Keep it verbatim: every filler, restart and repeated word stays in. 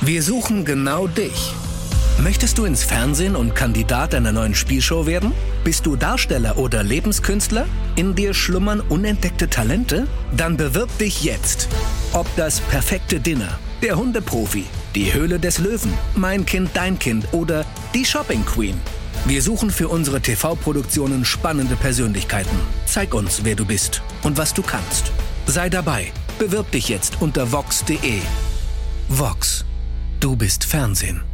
Wir suchen genau dich. Möchtest du ins Fernsehen und Kandidat einer neuen Spielshow werden? Bist du Darsteller oder Lebenskünstler? In dir schlummern unentdeckte Talente? Dann bewirb dich jetzt. Ob das perfekte Dinner, der Hundeprofi, die Höhle des Löwen, Mein Kind, dein Kind oder die Shopping Queen. Wir suchen für unsere T V-Produktionen spannende Persönlichkeiten. Zeig uns, wer du bist und was du kannst. Sei dabei. Bewirb dich jetzt unter vox punkt de. Vox. Du bist Fernsehen.